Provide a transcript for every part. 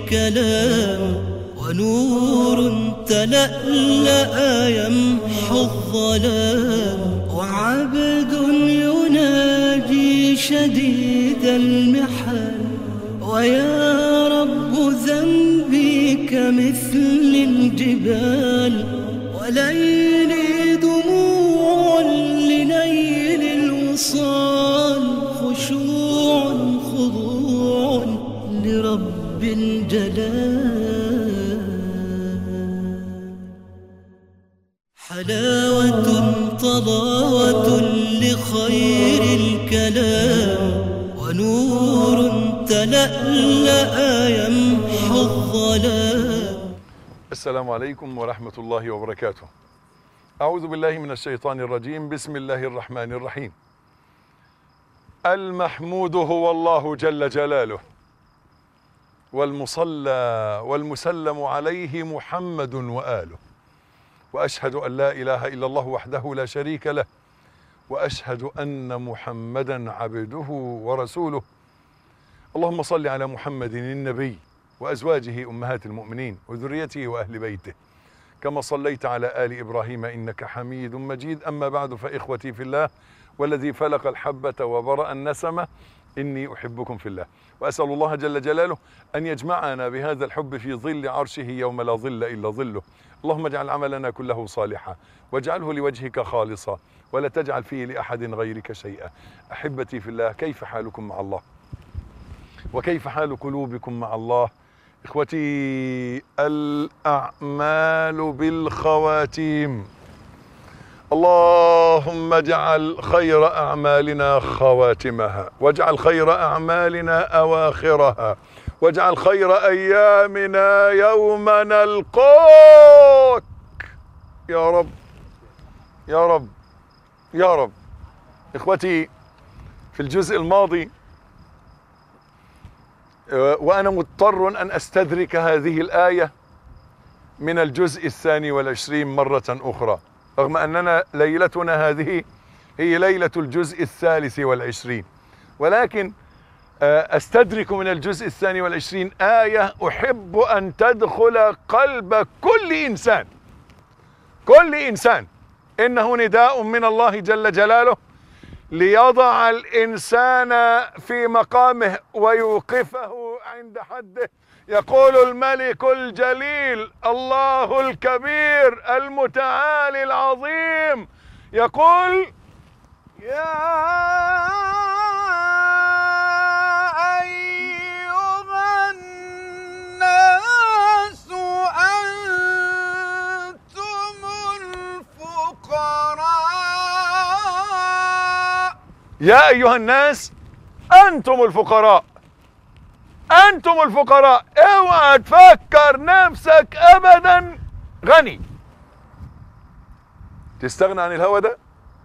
الكلام، ونور تلألأ يمحو الظلام، وعبد يناجي شديد المحن، ويا رب ذنبي كمثل الجبال، وليلي دموع لنيل الوصال، خشوع خضوع لرب الجلال. حلاوة طلاوة لخير الكلام، ونور تلألأ يمحو الظلام. السلام عليكم ورحمة الله وبركاته. أعوذ بالله من الشيطان الرجيم. بسم الله الرحمن الرحيم. المحمود هو الله جل جلاله، والمصلى والمسلم عليه محمد وآله، وأشهد أن لا إله إلا الله وحده لا شريك له، وأشهد أن محمدا عبده ورسوله. اللهم صل على محمد النبي وأزواجه أمهات المؤمنين وذريته وأهل بيته، كما صليت على آل إبراهيم إنك حميد مجيد. أما بعد، فإخوتي في الله والذي فلق الحبة وبرأ النسمة، إني أحبكم في الله، وأسأل الله جل جلاله أن يجمعنا بهذا الحب في ظل عرشه يوم لا ظل إلا ظله. اللهم اجعل عملنا كله صالحا، واجعله لوجهك خالصا، ولا تجعل فيه لأحد غيرك شيئا. أحبتي في الله، كيف حالكم مع الله؟ وكيف حال قلوبكم مع الله؟ إخوتي، الأعمال بالخواتيم. اللهم اجعل خير أعمالنا خواتمها، واجعل خير أعمالنا أواخرها، واجعل خير أيامنا يوم نلقاك يا رب يا رب يا رب. إخوتي، في الجزء الماضي وأنا مضطر أن أستدرك هذه الآية من الجزء 22 مرة أخرى، رغم أننا ليلتنا هذه هي ليلة الجزء 23، ولكن أستدرك من الجزء 22 آية أحب أن تدخل قلب كل إنسان. كل إنسان، إنه نداء من الله جل جلاله ليضع الإنسان في مقامه ويوقفه عند حده. يقول الملك الجليل الله الكبير المتعالي العظيم، يقول: يا أيها الناس أنتم الفقراء. يا أيها الناس أنتم الفقراء، أنتم الفقراء. اوعى تفكر نفسك أبدا غني. تستغنى عن الهوى ده؟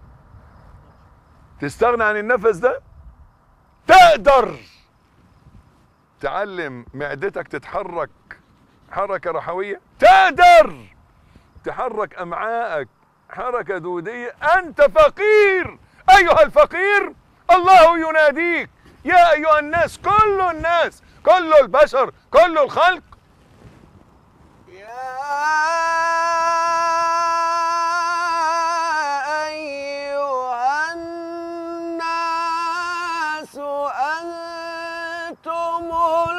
تستغنى عن النفس ده؟ تقدر تعلم معدتك تتحرك حركة رحوية؟ تقدر تحرك أمعائك حركة دودية؟ أنت فقير. أيها الفقير، الله يناديك: يا أيها الناس، كل الناس، كل البشر، كل الخلق. يا أيها الناس أنتم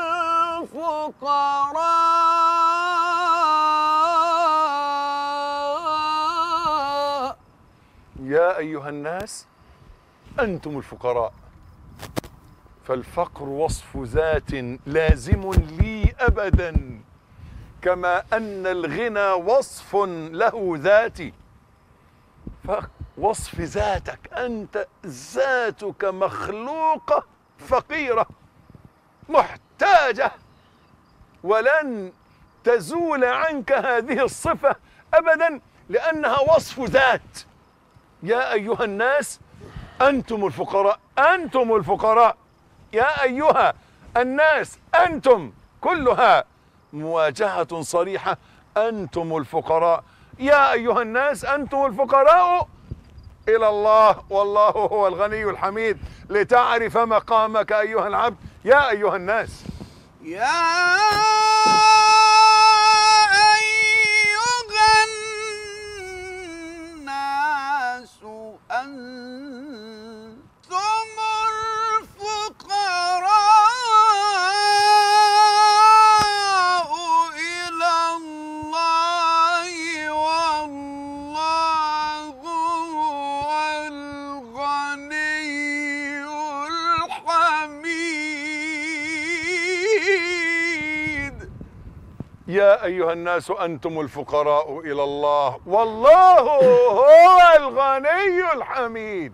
الفقراء. يا أيها الناس أنتم الفقراء. فالفقر وصف ذات لازم لي أبدا، كما أن الغنى وصف له ذاتي. فوصف ذاتك أنت، ذاتك مخلوقة فقيرة محتاجة، ولن تزول عنك هذه الصفة أبدا، لأنها وصف ذات. يا أيها الناس أنتم الفقراء، أنتم الفقراء. يا أيها الناس، أنتم، كلها مواجهة صريحة. أنتم الفقراء. يا أيها الناس أنتم الفقراء إلى الله، والله هو الغني الحميد، لتعرف مقامك أيها العبد. يا أيها الناس. يا يا أيها الناس أنتم الفقراء إلى الله والله هو الغني الحميد.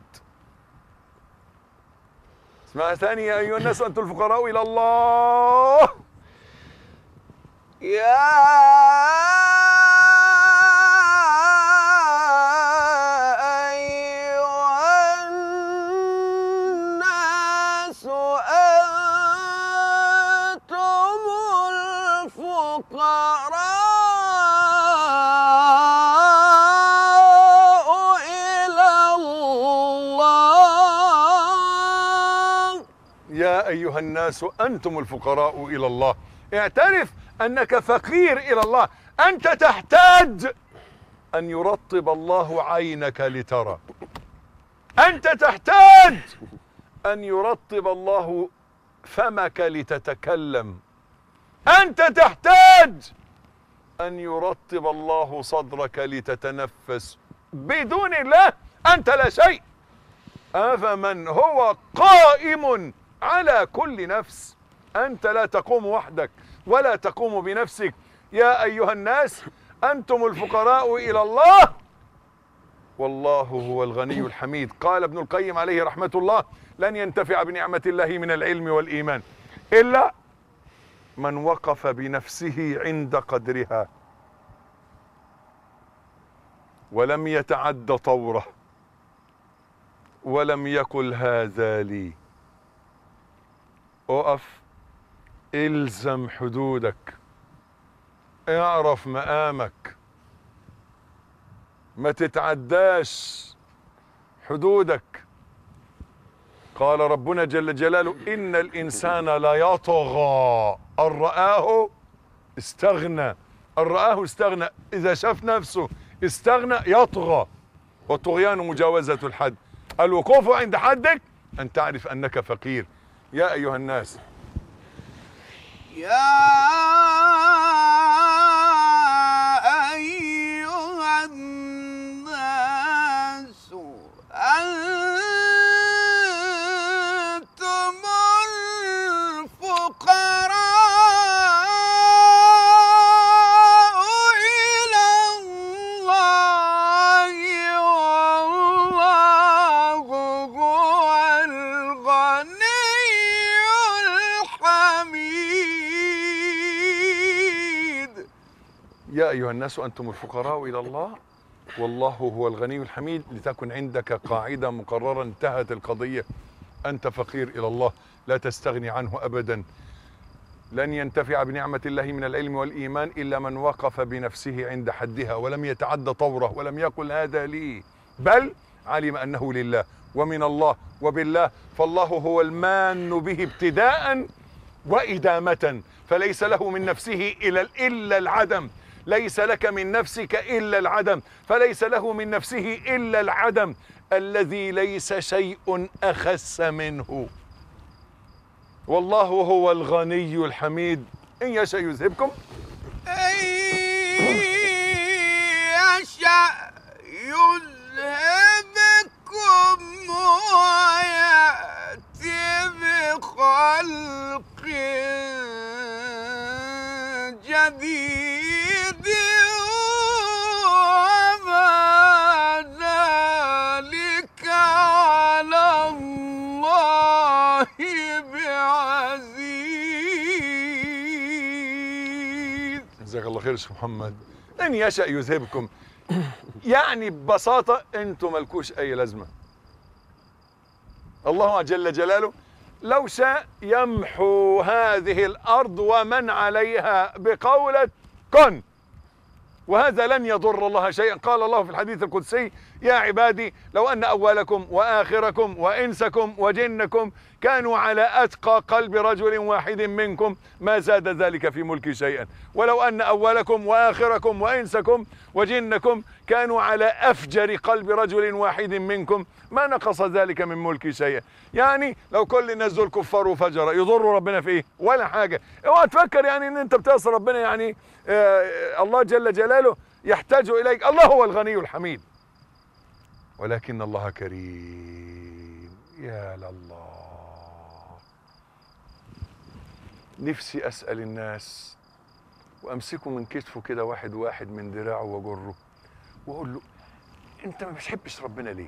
اسمعها ثانية، يا أيها الناس أنتم الفقراء إلى الله. يا أيها الناس أنتم الفقراء إلى الله. يا أيها الناس أنتم الفقراء إلى الله. اعترف أنك فقير إلى الله. أنت تحتاج أن يرطب الله عينك لترى. أنت تحتاج أن يرطب الله فمك لتتكلم. أنت تحتاج أن يرطب الله صدرك لتتنفس. بدون الله أنت لا شيء. أفمن هو قائم على كل نفس. أنت لا تقوم وحدك ولا تقوم بنفسك. يا أيها الناس أنتم الفقراء إلى الله والله هو الغني الحميد. قال ابن القيم عليه رحمة الله: لن ينتفع بنعمة الله من العلم والإيمان إلا من وقف بنفسه عند قدرها ولم يتعد طوره ولم يقل هذا لي. اقف، الزم حدودك، اعرف مقامك، ما تتعداش حدودك. قال ربنا جل جلاله: إن الإنسان لا يطغى أن رآه استغنى. أن رآه استغنى، إذا شاف نفسه استغنى يطغى. والطغيان مجاوزة الحد. الوقوف عند حدك أن تعرف أنك فقير. يا أيها الناس يا أيها الناس أنتم الفقراء إلى الله والله هو الغني الحميد. يا أيها الناس أنتم الفقراء إلى الله والله هو الغني الحميد. لتكن عندك قاعدة مقررة، انتهت القضية. أنت فقير إلى الله، لا تستغني عنه أبدا. لن ينتفع بنعمة الله من العلم والإيمان إلا من وقف بنفسه عند حدها ولم يتعد طوره ولم يقل هذا لي، بل علم أنه لله ومن الله وبالله. فالله هو المان به ابتداء وإدامة، فليس له من نفسه إلا العدم. ليس لك من نفسك إلا العدم، فليس له من نفسه إلا العدم الذي ليس شيء أخس منه. والله هو الغني الحميد. إن يشأ يذهبكم إن يشأ يذهبكم ويأتي بخلق جديد وما ذلك على الله بعزيز. جزاك الله خير يا شيخ محمد. إن يشأ يذهبكم، يعني ببساطة أنتم ملكوش أي لازمة. الله جل جلاله لو شاء يمحو هذه الأرض ومن عليها بقولة كن، وهذا لن يضر الله شيئا. قال الله في الحديث القدسي: يا عبادي لو أن أولكم وآخركم وإنسكم وجنكم كانوا على أتقى قلب رجل واحد منكم ما زاد ذلك في ملكي شيئا، ولو أن أولكم وآخركم وإنسكم وجنكم كانوا على أفجر قلب رجل واحد منكم ما نقص ذلك من ملكي شيئا. يعني لو كل الناس دول كفار وفجر يضروا ربنا في ايه؟ ولا حاجة. اوعى تفكر يعني ان انت بتعصي ربنا يعني الله جل جلاله يحتاج اليك. الله هو الغني الحميد، ولكن الله كريم. يا لله، نفسي أسأل الناس وامسكه من كتفه كده واحد واحد من دراعه واجره واقول له انت ما بتحبش ربنا ليه؟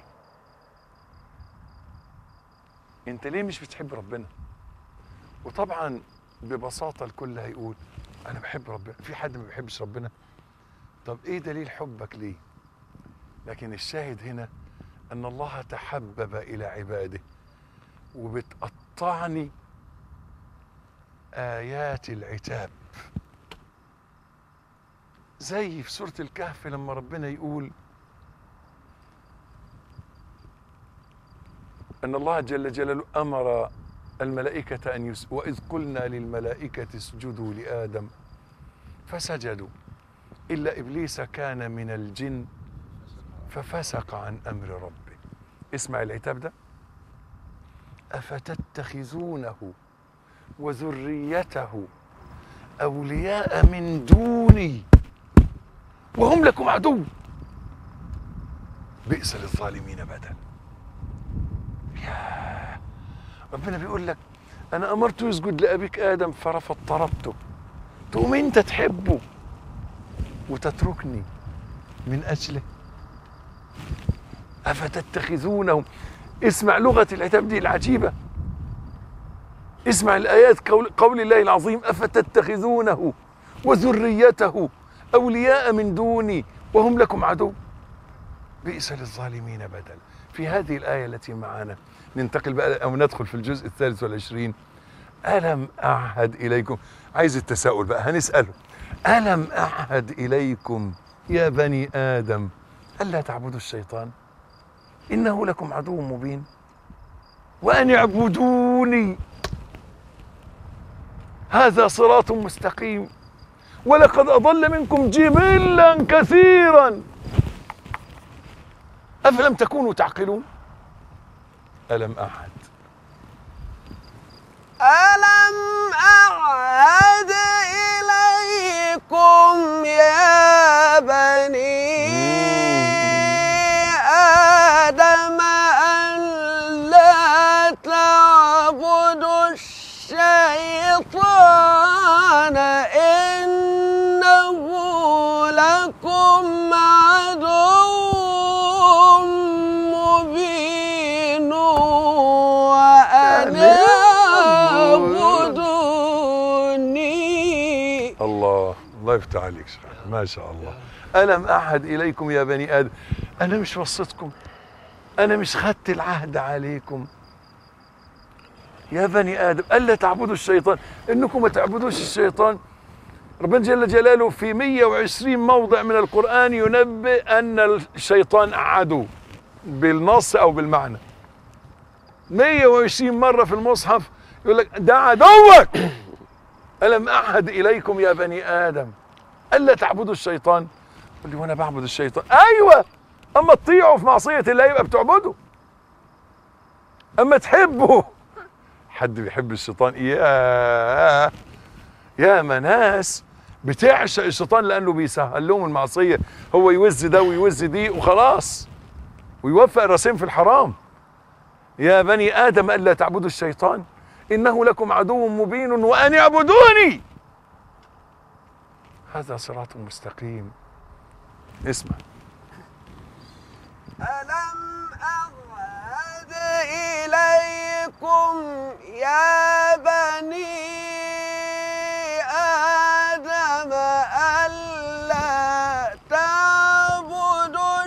انت ليه مش بتحب ربنا؟ وطبعا ببساطه الكل هيقول انا بحب ربنا. في حد ما بيحبش ربنا؟ طب ايه دليل حبك ليه؟ لكن الشاهد هنا ان الله تحبب الى عباده، وبتقطعني ايات العتاب زي في سورة الكهف لما ربنا يقول ان الله جل جلاله امر الملائكة ان وإذ قلنا للملائكة اسجدوا لآدم فسجدوا إلا إبليس كان من الجن ففسق عن أمر ربه. اسمع العتاب ده: أفتتخذونه وذريته أولياء من دوني وهم لكم عدو بئس للظالمين بدلا. يا ربنا بيقول لك أنا أمرته يسجد لأبيك آدم فرفض طردته، تقوم أنت تحبه وتتركني من أجله؟ أفتتخذونه. اسمع لغة العتاب دي العجيبة، اسمع الآيات، قول الله العظيم: أفتتخذونه وذريته أولياء من دوني وهم لكم عدو بئس للظالمين بدلا. في هذه الآية التي معنا ننتقل بقى أو ندخل في الجزء 23. ألم أعهد إليكم، عايز التساؤل بقى هنسأله: ألم أعهد إليكم يا بني آدم ألا تعبدوا الشيطان إنه لكم عدو مبين وأن اعبدوني هذا صراط مستقيم ولقد أضل منكم جبلا كثيرا أفلم تكونوا تعقلون. ألم أعهد إليكم يا بني آدم ألا تعبدوا الشيطان إنه لكم عدو مبين وأن اعبدوني. الله يفتح عليك شيخ، ما شاء الله. ألم أعهد إليكم يا بني آدم، أنا مش وصيتكم؟ أنا مش خدت العهد عليكم يا بني آدم ألا تعبدوا الشيطان، إنكم ما تعبدوش الشيطان؟ ربنا جل جلاله في 120 موضع من القرآن ينبئ أن الشيطان عدو بالنص أو بالمعنى. 120 مرة في المصحف يقول لك ده عدوك. ألم أعهد إليكم يا بني آدم ألا تعبدوا الشيطان. قل لي وأنا بعبد الشيطان؟ أيوة، أما تطيعوا في معصية الله يبقى بتعبده، أما تحبه. حد بيحب الشيطان؟ يا ناس بتعشق الشيطان لأنه بيسهل لهم المعصية، هو يوز ده ويوز دي وخلاص ويوفق الراسين في الحرام. يا بني آدم ألا تعبدوا الشيطان إنه لكم عدو مبين وأن اعبدوني هذا صراط مستقيم. اسمع: ألم أعهد إليكم يا بني آدم ألا تعبدوا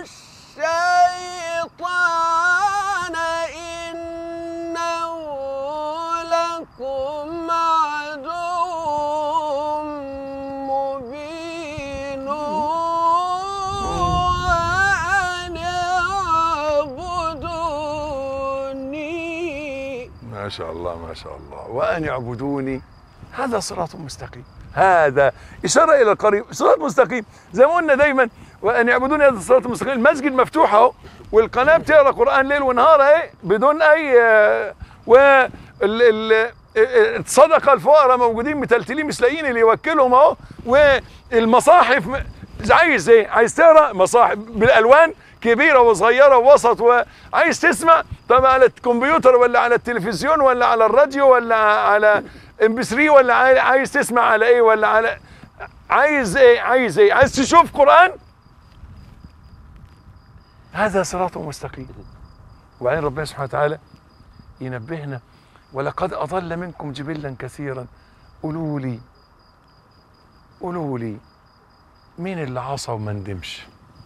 الشيطان إنه لكم عدو مبين وأن اعبدوني. ما شاء الله ما شاء الله. وأن يعبدوني هذا صراط مستقيم. هذا إشارة إلى القريب، صراط مستقيم زي ما قلنا دايما. وأن يعبدوني هذا الصراط المستقيم. المسجد مفتوح أهو، والقناة بتقرأ قرآن ليل ونهار أهي بدون أي الصدقة الفقراء موجودين متلتلين مش لاقيين اللي يوكلهم أهو. والمصاحف عايز إيه؟ عايز تقرأ مصاحف بالألوان كبيرة وصغيرة ووسط، وعايز تسمع طب على الكمبيوتر ولا على التلفزيون ولا على الراديو ولا على MP3 ولا عايز تسمع على ايه ولا على عايز ايه؟ عايز ايه؟ عايز تشوف قرآن؟ هذا صراط مستقيم. وبعدين ربنا سبحانه وتعالى ينبهنا: ولقد أضل منكم جبلا كثيرا. قولوا لي مين اللي عصى وما ندمش؟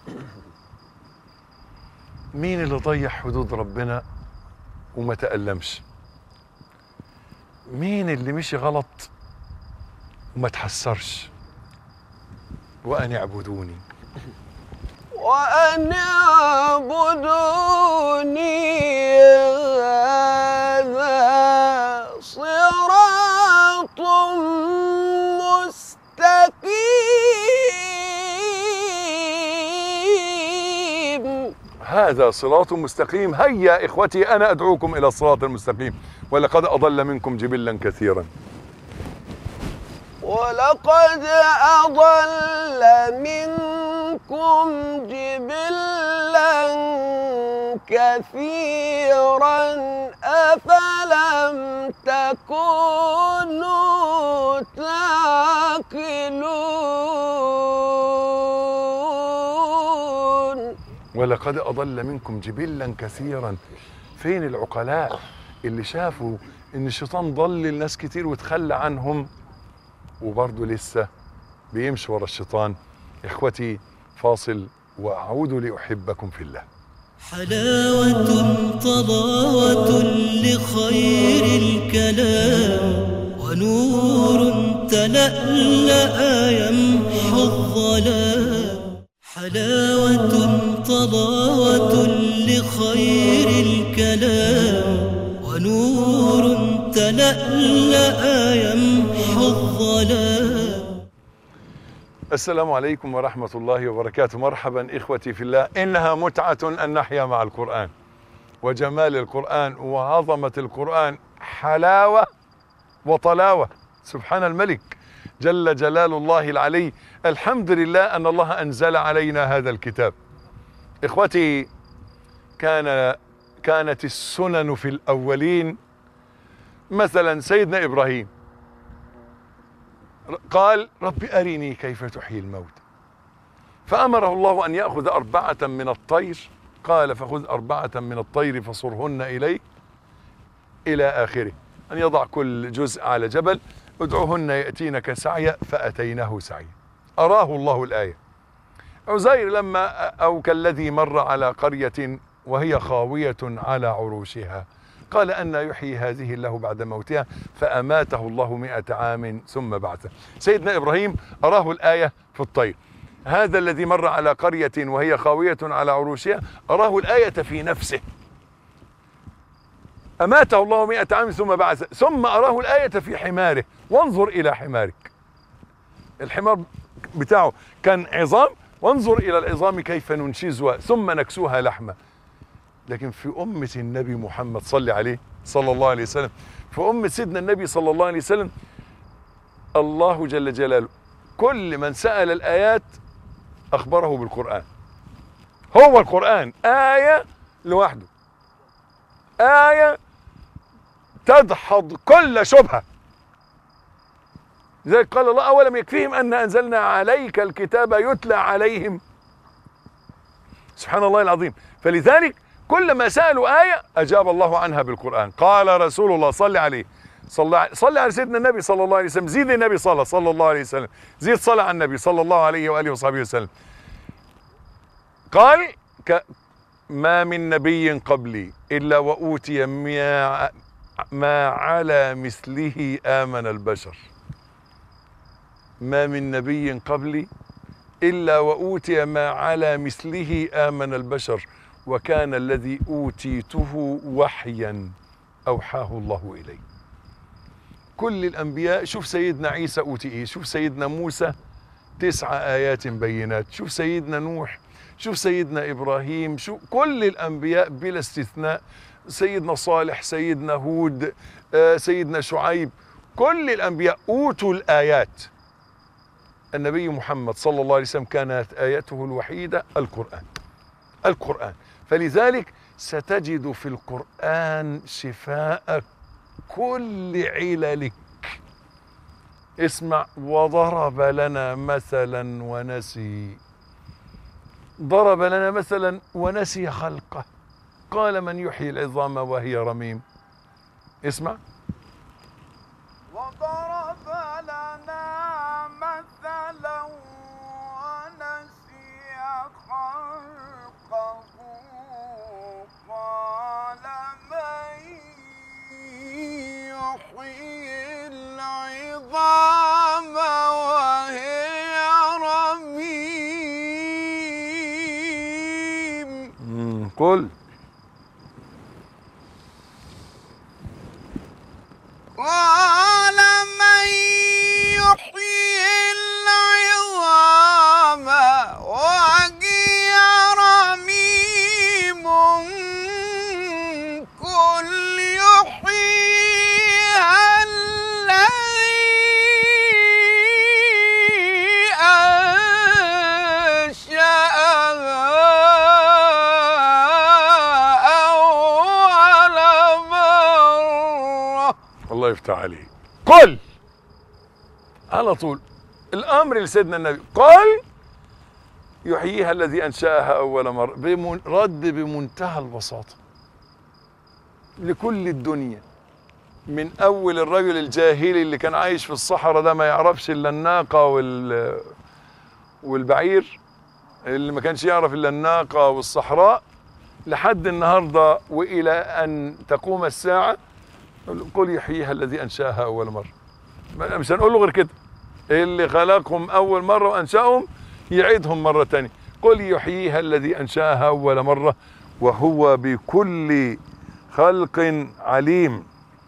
مين اللي ضيع حدود ربنا وما تألمش؟ مين اللي مشي غلط وما تحسرش؟ وأن اعبدوني وأن اعبدوني هذا صراط مستقيم. هذا صراط مستقيم. هيا إخوتي أنا أدعوكم إلى الصراط المستقيم. ولقد أضل منكم جبلا كثيرا. ولقد أضل منكم جبلا كثيرا أفلم تكونوا تعقلون. ولقد أضل منكم جبلا كثيرا. فين العقلاء اللي شافوا إن الشيطان ضل الناس كتير وتخلى عنهم وبرضه لسه بيمشي ورا الشيطان؟ إخوتي فاصل وأعود لأحبكم في الله. حلاوة طلاوة لخير الكلام، ونور تلألأ يمحو الظلام. حلاوة طلاوة لخير الكلام، ونور تلألأ يمحو الظلام. السلام عليكم ورحمة الله وبركاته. مرحبا إخوتي في الله. إنها متعة أن نحيا مع القرآن، وجمال القرآن وعظمة القرآن، حلاوة وطلاوة. سبحان الملك جل جلال الله العلي. الحمد لله أن الله أنزل علينا هذا الكتاب. إخوتي كانت السنن في الأولين. مثلا سيدنا إبراهيم قال: رب أرني كيف تحيي الموت، فأمره الله أن يأخذ 4 من الطير. قال: فخذ 4 من الطير فصرهن إليه، إلى آخره. أن يضع كل جزء على جبل، ادعوهن يأتينك سعيا، فأتيناه سعيا. أراه الله الآية. عزير لما أو كالذي مر على قرية وهي خاوية على عروشها، قال: أن يحيي هذه الله بعد موتها، فأماته الله 100 عام ثم بعثه. سيدنا إبراهيم أراه الآية في الطير. هذا الذي مر على قرية وهي خاوية على عروشها أراه الآية في نفسه، أماته الله 100 عام ثم بعثه. ثم أراه الآية في حماره، وانظر إلى حمارك. الحمار بتاعه كان عظام، وانظر إلى العظام كيف ننشزها ثم نكسوها لحمة. لكن في أمة النبي محمد صلى عليه صلى الله عليه وسلم، في أمة سيدنا النبي صلى الله عليه وسلم، الله جل جلاله كل من سأل الآيات أخبره بالقرآن. هو القرآن آية لوحده، آية تدحض كل شبهة. لذلك قال الله: أولم يكفيهم أن أنزلنا عليك الكتاب يتلى عليهم. سبحان الله العظيم. فلذلك كلما سألوا آية أجاب الله عنها بالقرآن. قال رسول الله صلى عليه، صلى على سيدنا النبي صلى الله عليه وسلم، زيد النبي صلى الله عليه وسلم، زيد صلى على النبي صلى الله عليه وآله وصحبه وسلم. قال: ما من نبي قبلي إلا وأوتي ما على مثله آمن البشر. ما من نبي قبلي إلا وأوتي ما على مثله آمن البشر، وكان الذي أوتيته وحيا أوحاه الله إلي. كل الأنبياء، شوف سيدنا عيسى أوتي إيه، شوف سيدنا موسى 9 آيات بينات، شوف سيدنا نوح، شوف سيدنا إبراهيم، شوف كل الأنبياء بلا استثناء، سيدنا صالح، سيدنا هود، سيدنا شعيب، كل الأنبياء أوتوا الآيات. النبي محمد صلى الله عليه وسلم كانت آيته الوحيدة القرآن. فلذلك ستجد في القرآن شفاء كل عللك. اسمع. وضرب لنا مثلا ونسي. ضرب لنا مثلا ونسي خلقه. قال من يحيي العظام وهي رميم. اسمع. وضرب لنا مثلا ونسي خلقه قال من يحيي العظام وهي رميم قل. قال من يحيي العظام وهي رميم قل يحييها الذي أنشأها أول مرة. الله يفتح عليك. قل على طول الامر لسيدنا النبي. قل يحييها الذي انشاها اول مره. رد بمنتهى البساطه لكل الدنيا، من اول الرجل الجاهلي اللي كان عايش في الصحراء ده ما يعرفش الا الناقه والبعير، اللي ما كانش يعرف الا الناقه والصحراء، لحد النهارده والى ان تقوم الساعه. قل يحييها الذي انشاها اول مره. مش هنقول له غير كده. اللي خلقهم اول مره وانشاهم يعيدهم مره ثانيه. قل يحييها الذي انشاها اول مره وهو بكل خلق عليم.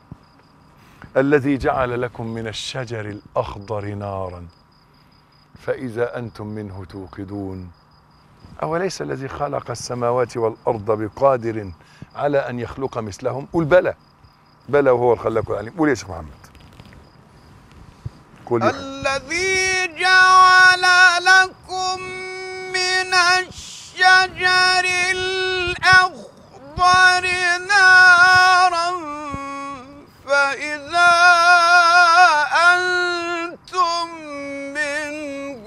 الذي جعل لكم من الشجر الاخضر نارا فاذا انتم منه توقدون. اوليس الذي خلق السماوات والارض بقادر على ان يخلق مثلهم. قل بلى بلى وهو الخلاق العليم. قول يا شيخ محمد. قول يا الذي جعل لكم من الشجر الأخضر نارا فإذا أنتم منه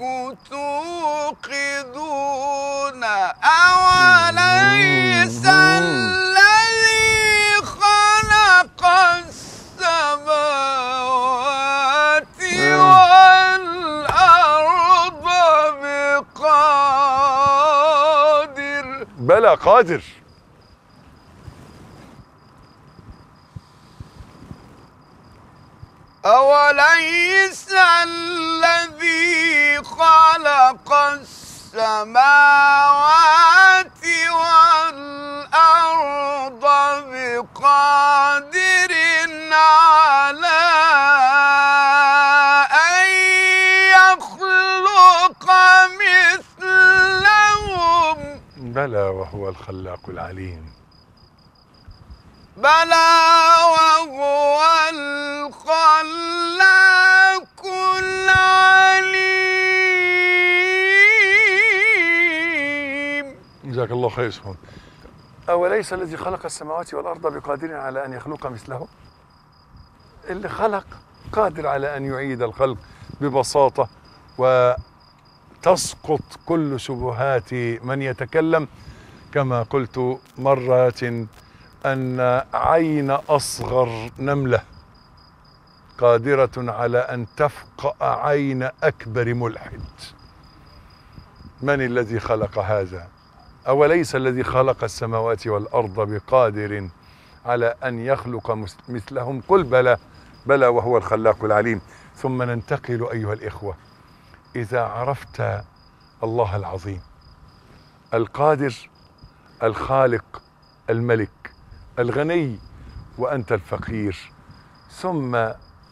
توقدون. أوليس الذي خلق السماوات والأرض بقادر. بلى قادر. أوليس الذي خلق السماوات والأرض بقادر على أن يخلق مثلهم. بلى وهو الخلاق العليم. بلى وهو الخلاق العليم. جزاك الله خير. سبحانه. أوليس الذي خلق السماوات والأرض بقادر على أن يخلق مثله. اللي خلق قادر على أن يعيد الخلق ببساطة، وتسقط كل شبهات من يتكلم. كما قلت مرات أن عين أصغر نملة قادرة على أن تفقأ عين أكبر ملحد. من الذي خلق هذا؟ أوليس الذي خلق السماوات والأرض بقادر على أن يخلق مثلهم. قل بلى بلى وهو الخلاق العليم. ثم ننتقل أيها الإخوة، إذا عرفت الله العظيم القادر الخالق الملك الغني وأنت الفقير، ثم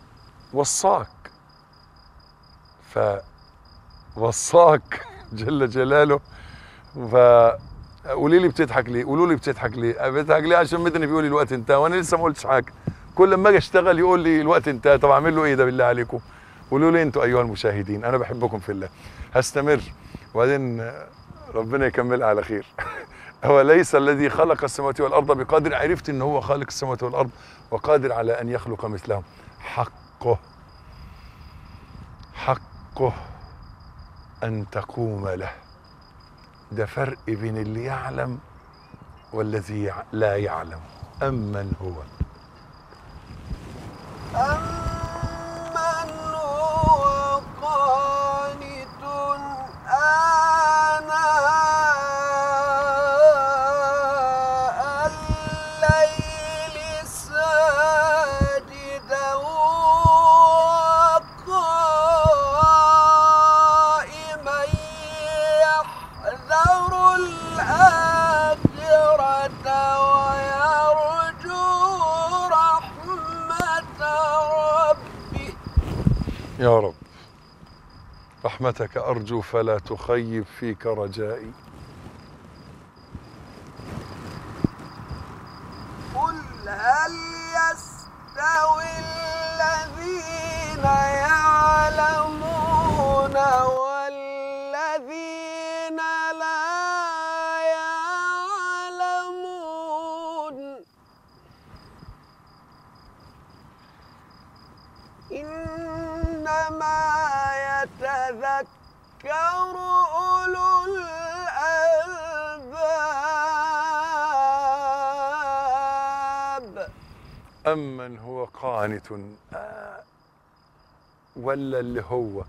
وصاك جل جلاله. فقولي لي بتضحك ليه؟ قولوا لي بتضحك ليه؟ بتضحك ليه؟ عشان مدني بيقول لي الوقت انتهى وانا لسه ما قلتش حاجه. كل ما اجي اشتغل يقول لي الوقت انتهى. طب اعمل له ايه ده بالله عليكم؟ قولوا لي انتوا ايها المشاهدين، انا بحبكم في الله. هستمر وبعدين ربنا يكملها على خير. أوليس الذي خلق السماوات والأرض بقادر. عرفت إن هو خالق السماوات والأرض وقادر على أن يخلق مثلهم. حقه حقه أن تقوم له. ده فرق بين اللي يعلم والذي لا يعلم. أمن هو أمن هو قانت آناء الليل ساجدا وقائما يحذر الآخرة ويرجو رحمة ربه. يا رب رحمتك أرجو فلا تخيب فيك رجائي. قل هل يستوي الذين يعلمون والذين لا يعلمون إنما يتذكر أولو الألباب. أمن هو قانت ولا اللي هو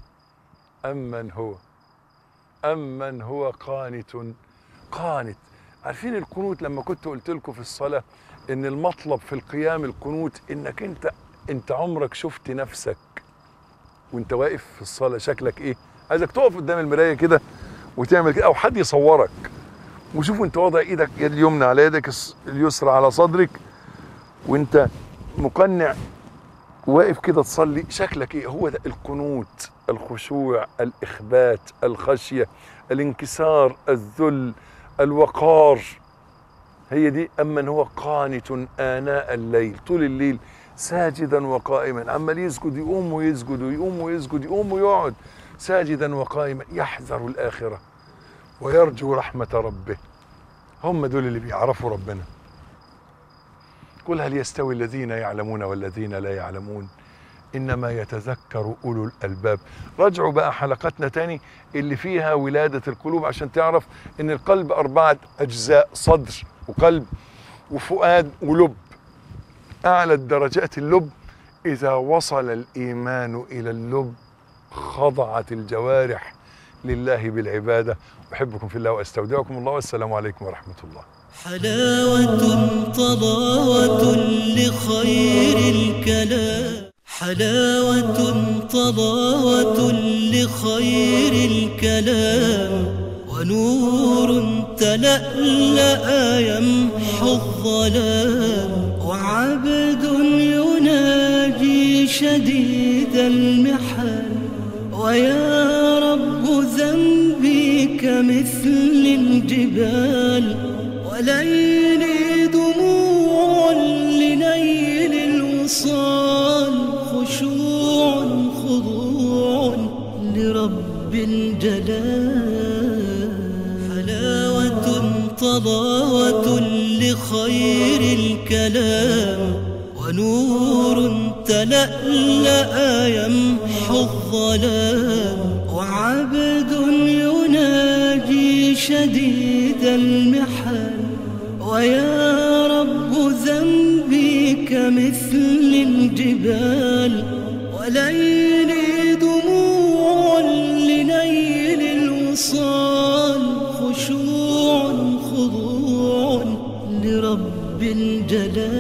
أمن هو قانت. عارفين القنوت لما كنت قلت لكم في الصلاة إن المطلب في القيام القنوت، إنك أنت عمرك شفت نفسك وأنت واقف في الصلاة شكلك إيه؟ عايزك تقف قدام المراية كده وتعمل كده، أو حد يصورك وشوف أنت واضع إيدك، يد اليمنى على يدك اليسرى على صدرك وأنت مقنع واقف كده تصلي، شكلك إيه؟ هو ده القنوت، الخشوع، الإخبات، الخشية، الانكسار، الذل، الوقار. هي دي أمن هو قانت آناء الليل، طول الليل ساجدا وقائما، عمال يسجد يقوم ويسجد ويقوم ويسجد يقوم ويقعد، ساجدا وقائما يحذر الآخرة ويرجو رحمة ربه. هم دول اللي بيعرفوا ربنا. قل هل يستوي الذين يعلمون والذين لا يعلمون إنما يتذكر أولو الألباب. راجعوا بقى حلقتنا تاني اللي فيها ولادة القلوب عشان تعرف إن القلب 4 أجزاء، صدر وقلب وفؤاد ولب. أعلى الدرجات اللب. إذا وصل الإيمان إلى اللب خضعت الجوارح لله بالعبادة. أحبكم في الله وأستودعكم الله، والسلام عليكم ورحمة الله. حلاوة طلاوة لخير الكلام، حلاوة طلاوة لخير الكلام، ونور تلألأ يمحو الظلام، وعبد يناجي شديد المحن، ويا رب ذنبي كمثل الجبال، وليلي دموع لنيل الوصال، خشوع خضوع لرب الجلال، حلاوة طلاوة لخير الكلام، ونور تلألأ يمحو الظلام، وعبد يناجي شديد المحن، ويا رب ذنبي كمثل الجبال، وليلي دموع لنيل الوصال، خشوع خضوع لرب الجلال.